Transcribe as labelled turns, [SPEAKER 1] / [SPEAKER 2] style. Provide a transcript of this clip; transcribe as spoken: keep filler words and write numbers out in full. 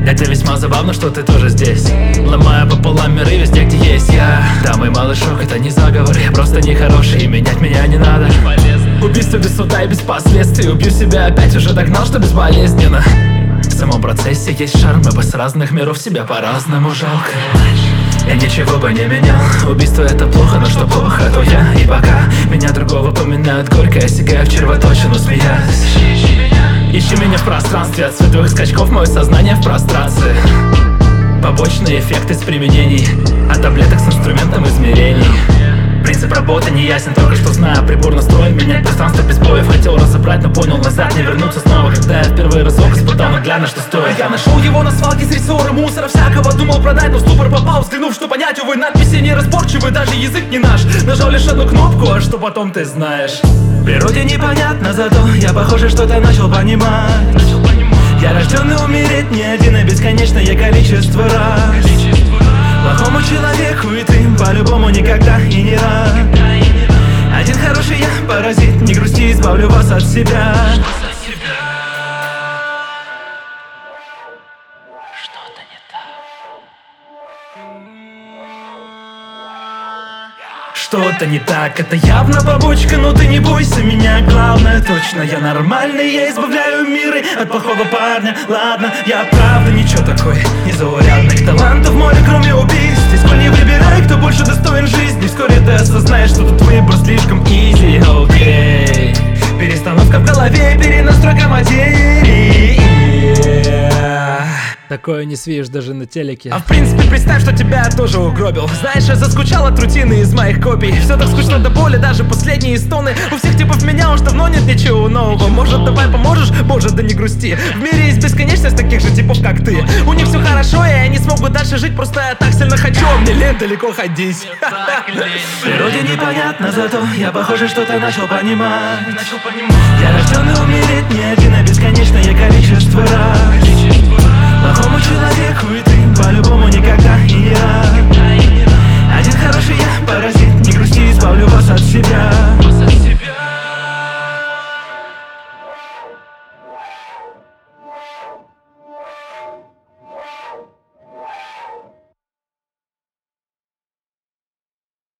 [SPEAKER 1] Это весьма забавно, что ты тоже здесь. Ломаю пополам миры везде, где есть я. Да, мой малый шок, это не заговор. Я просто нехороший, и менять меня не надо. Убийство без суда и без последствий. Убью себя опять, уже догнал, что безболезненно. В самом процессе есть шарм, ибо с разных миров себя по-разному жалко. Я ничего бы не менял. Убийство это плохо, но что плохо, то я. И пока меня другого поминают горько, я сигаю в червоточину, смеясь. Ищи меня в пространстве, от световых скачков мое сознание в прострации. Побочные эффекты с применений, от таблеток с инструментом измерений. Принцип работы не ясен, только что знаю. Прибор настроен менять пространство без боев. Хотел разобрать, но понял, назад не вернуться снова. Когда я впервые разок испытал наглядно, что стоит. Я нашел его на свалке среди ссоры мусора всякого. Думал продать, но в ступор попал. Взглянув, что понять, увы, надписи неразборчивы. Даже язык не наш. Нажал лишь одну кнопку, а что потом ты знаешь. В природе непонятно, зато я, похоже, что-то начал понимать. Я рожденный умереть не один, а бесконечное количество раз. Плохому человеку и ты по-любому никогда и не рад. Один хороший я, паразит, не грусти, избавлю вас от себя.
[SPEAKER 2] Что-то не так.
[SPEAKER 1] Что-то не так, это явно побочка, но ты не бойся меня, главное точно я нормальный, я избавляю миры от плохого парня. Ладно, я правда ничего такой, незаурядных талантов море, кроме убийств. И сколь не выбирай, кто больше достоин жизни, вскоре ты осознаешь, что тут выбор слишком easy, окей. Перестановка в голове, перенастройка материи.
[SPEAKER 3] Такое не свидишь даже на телеке.
[SPEAKER 1] А в принципе представь, что тебя я тоже угробил. Знаешь, я заскучал от рутины из моих копий. Все так скучно до боли, даже последние стоны. У всех типов меня уж давно нет ничего нового. Может, давай поможешь? Боже, да не грусти. В мире есть бесконечность таких же типов, как ты. У них все хорошо, и они смогут дальше жить. Просто я так сильно хочу, а мне лень далеко ходить. В природе непонятно, зато я, похоже, что-то начал понимать. Я рожденный умереть не один, а бесконечное количество раз. Плохому человеку и ты по-любому никогда и не рад. Один хороший я, паразит, не грусти, избавлю вас